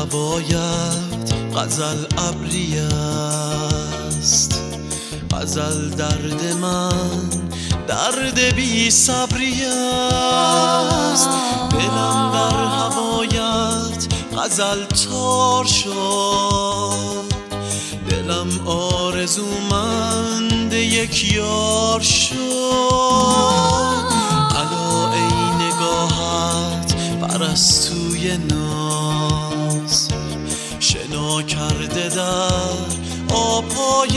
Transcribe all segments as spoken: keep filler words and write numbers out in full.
هوایت غزل ابری است، غزل درد من درد بی صبری است. دلم در هوایت غزل تار شد، دلم آرزومند یک یار شد. الا ای نگاهت پرستوی ناز، شنا کرده در آبهای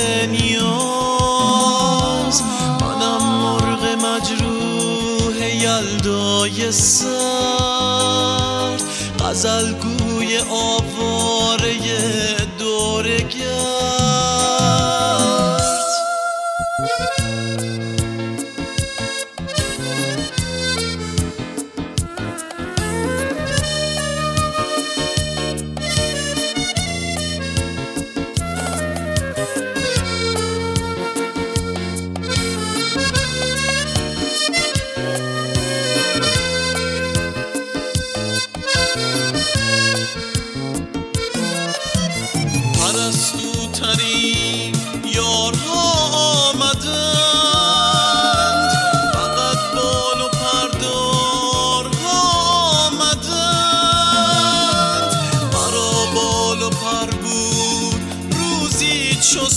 نیاز. منم مرغ مجروح یلدای سرد، غزل گوی آواره دورگرد. پرستوترین یارها آمدند، فقط بال و پردارها آمدند. مرا بال و پر بود روزی چو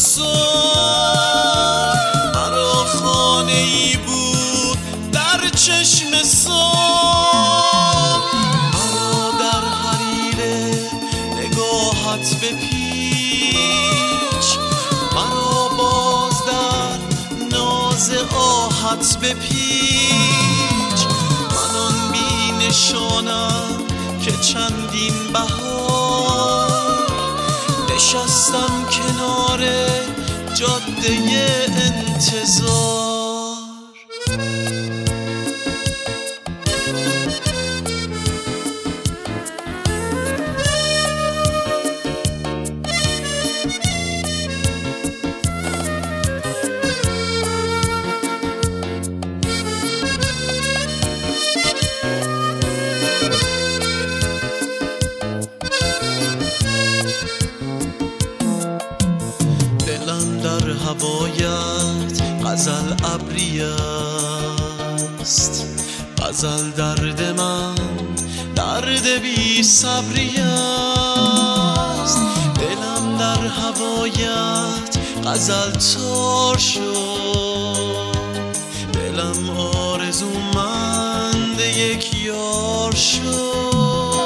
صبح، مرا خانه ای بود در چشم صبح. مرا در حریر نگاهت بپیچ، مرا باز در ناز آهت بپیچ. من آن بی نشانم که چندین بهار نشستم کنار جاده انتظار. دلم در هوایت غزل ابری است، غزل درد من درد بی صبری است. دلم در هوایت غزل تار شد، دلم آرزومند یک یار شد.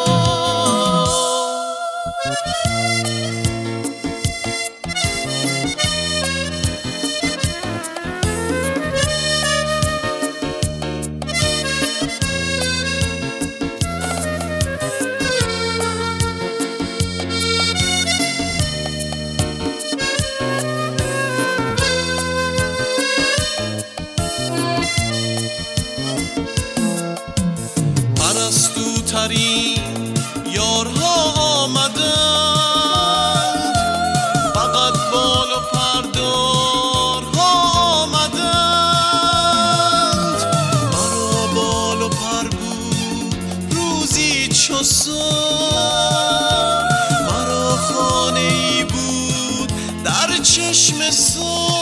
پرستوترین یارها آمدند، فقط بال و پردارها آمدند. مرا بال و پر بود روزی چو صبح، مرا خانه ای بود در چشم صبح.